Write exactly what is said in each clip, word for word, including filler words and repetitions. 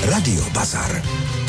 Radio Bazar.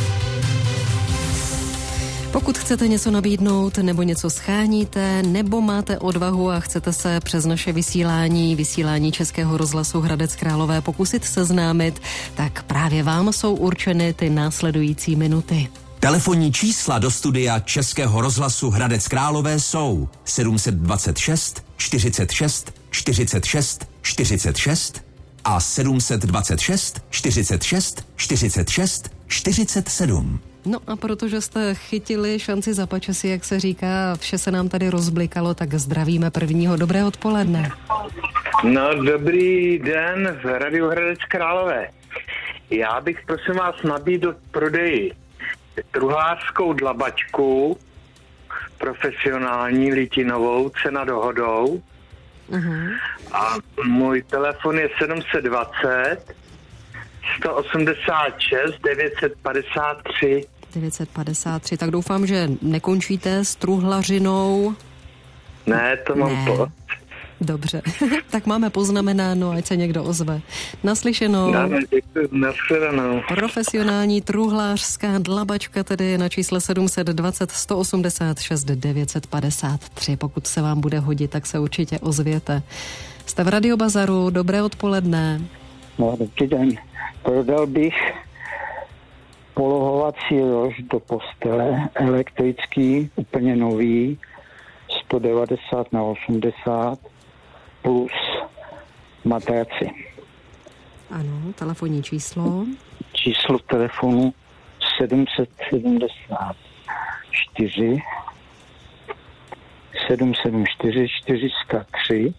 Pokud chcete něco nabídnout nebo něco scháníte, nebo máte odvahu a chcete se přes naše vysílání, vysílání Českého rozhlasu Hradec Králové pokusit seznámit, tak právě vám jsou určeny ty následující minuty. Telefonní čísla do studia Českého rozhlasu Hradec Králové jsou sedm dvacet šest, čtyřicet šest, čtyřicet šest, čtyřicet šest a sedm dvacet šest, čtyřicet šest, čtyřicet šest, čtyřicet sedm. No a protože jste chytili šanci za pačesy, jak se říká, vše se nám tady rozblikalo, tak zdravíme prvního. Dobré odpoledne. No, dobrý den v Radiu Hradec Králové. Já bych prosím vás nabídl prodeji truhlářskou dlabačku, profesionální litinovou, cena dohodou. Uh-huh. A můj telefon je sedm dvacet, sto osmdesát šest, devět set padesát tři. devět set padesát tři, tak doufám, že nekončíte s truhlařinou. Ne, to mám ne. po. Dobře, tak máme poznamenáno, ať se někdo ozve. Naslyšenou. Dáme, děkuji, nashledanou. Profesionální truhlářská dlabačka tedy na čísle sedm dvacet, sto osmdesát šest, devět set padesát tři. Pokud se vám bude hodit, tak se určitě ozvěte. Jste v Radio Bazaru, dobré odpoledne. No, dobrý den. Prodal bych polohovací rož do postele, elektrický, úplně nový, sto devadesát na osmdesát plus matraci. Ano, telefonní číslo. Číslo telefonu sedm sedmdesát čtyři, sedm sedm čtyři, čtyři sta tři,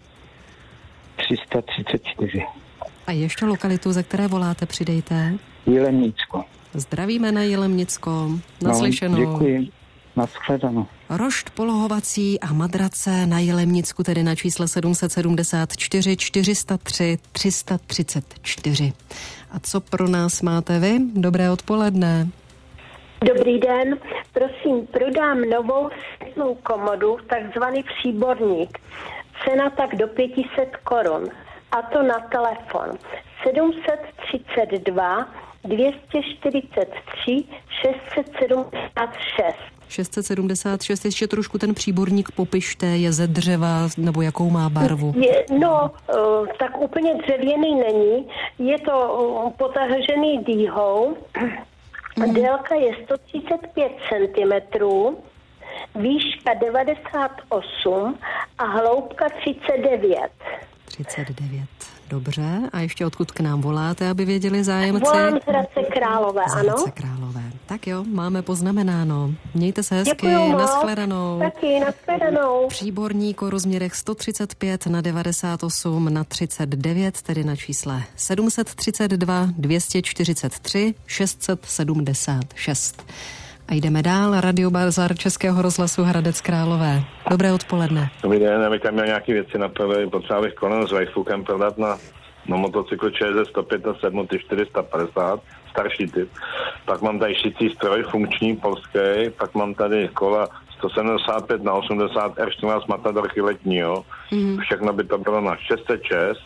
tři sta třicet čtyři. A ještě lokalitu, ze které voláte, přidejte. Jilemnicko. Zdravíme na Jilemnicko. Naslyšenou. No, děkuji. Nashledanou. Rošt polohovací a madrace na Jilemnicku, tedy na čísle sedm sedmdesát čtyři, čtyři sta tři, tři sta třicet čtyři. A co pro nás máte vy? Dobré odpoledne. Dobrý den, prosím, prodám novou světlou komodu, takzvaný příborník. Cena tak do pět set korun. A to na telefon sedm třicet dva, dvě čtyřicet tři, šest set sedmdesát šest. šest set sedmdesát šest, ještě trošku ten příborník popište, je ze dřeva, nebo jakou má barvu? Je, no, tak úplně dřevěný není, je to potažený dýhou, mm. Délka je sto třicet pět centimetrů, výška devadesát osm a hloubka třicet devět. třicet devět, dobře. A ještě odkud k nám voláte, aby věděli zájemci? Volám z Hradce Králové, z ano. Hradce Králové. Tak jo, máme poznamenáno. Mějte se hezky, Děkuju nashledanou. Taky, nashledanou. Příborník o rozměrech sto třicet pět na devadesát osm na třicet devět, tedy na čísle sedm třicet dva, dvě čtyřicet tři, šest set sedmdesát šest. A jdeme dál. Radio Bazar Českého rozhlasu Hradec Králové. Dobré odpoledne. Dobrý den, já bych tam měl nějaké věci na prodej, potřeba bych kolem s Weissfukem prodat na, na motocyklu ČZ sto sedm pět, čtyři sta padesát, starší typ. Pak mám tady šicí stroj, funkční, polský, pak mám tady kola sto sedmdesát pět na osmdesát R čtrnáct Matadorky letního. Mm. Všechno by to bylo na šest set šest,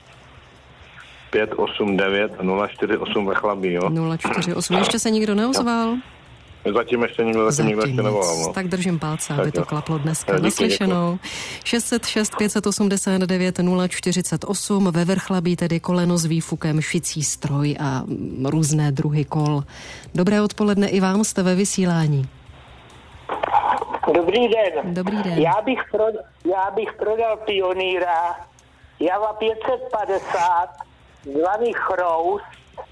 pět osm devět, nula čtyři osm Vrchlabí, jo? nula čtyři osm, ještě se nikdo neozval? Zatím ještě nikdo, zatím nikdo ještě nevolal. No. Tak držím palce, aby tak to jo. klaplo dneska. Díky, Naslyšenou. šest set šest, pět osmdesát devět, nula čtyřicet osm, ve Vrchlabí tedy koleno s výfukem, šicí stroj a různé druhy kol. Dobré odpoledne i vám, jste ve vysílání. Dobrý den. Dobrý den. Já bych, pro, já bych prodal Pionýra, Java pět set padesát, zvaný Chroust,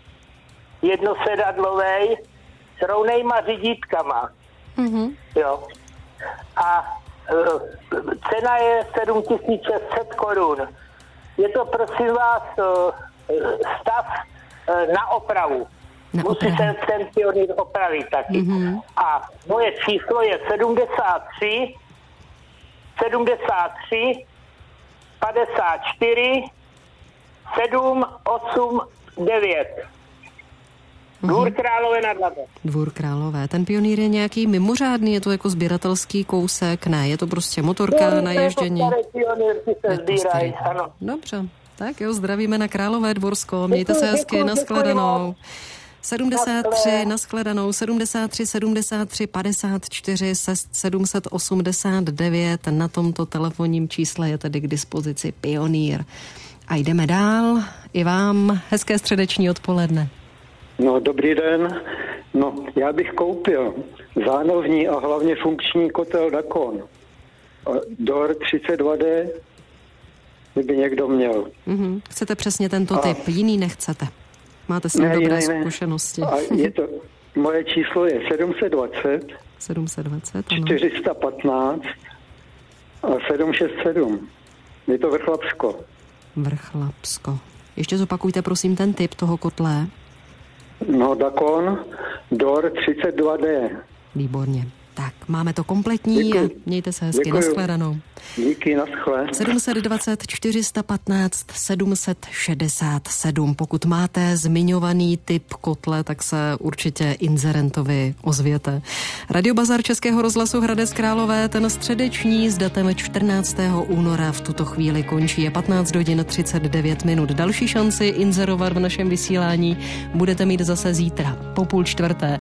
jednosedadlovej, s rovnejma řidítkama. Mm-hmm. Jo. A uh, cena je sedm tisíc šest set korun. Je to, prosím vás, uh, stav uh, na opravu. Na Musí opravu. ten, ten Pionýr opravit taky. Mm-hmm. A moje číslo je sedmdesát tři, sedmdesát tři, padesát čtyři, sedm osm devět. Dvůr Králové nad Labem. Dvůr Králové. Ten Pionýr je nějaký mimořádný, je to jako sběratelský kousek? Ne, je to prostě motorka no, na ježdění. Pionýr si se sbírají, ano. Dobře, tak jo, zdravíme na Králové Dvorsko, mějte se hezky, nashledanou. sedmdesát tři, nashledanou, sedmdesát tři, sedmdesát tři, padesát čtyři, sedm set osmdesát devět, na tomto telefonním čísle je tedy k dispozici Pionýr. A jdeme dál, i vám hezké středeční odpoledne. No, dobrý den. No, já bych koupil zánovní a hlavně funkční kotel Dakon. Dor třicet dva D, kdyby někdo měl. Mm-hmm. Chcete přesně tento a... typ, jiný nechcete. Máte s ním ne, dobré ne, ne. zkušenosti. A je to, moje číslo je sedm set dvacet, sedm set dvacet, ano. čtyři sta patnáct a sedm set šedesát sedm. Je to Vrchlabsko. Vrchlabsko. Ještě zopakujte, prosím, ten typ toho kotle. No, Dakon, Dor třicet dva D. Výborně. Tak, máme to kompletní. Děkuji. A mějte se hezky. Děkuji. Nashledanou. Díky, naschle. sedm set dvacet, čtyři sta patnáct, sedm set šedesát sedm. Pokud máte zmiňovaný typ kotle, tak se určitě inzerentovi ozvěte. Radiobazar Českého rozhlasu Hradec Králové, ten středeční s datem čtrnáctého února v tuto chvíli končí. Je patnáct hodin třicet devět minut. Další šanci inzerovat v našem vysílání budete mít zase zítra po půl čtvrté.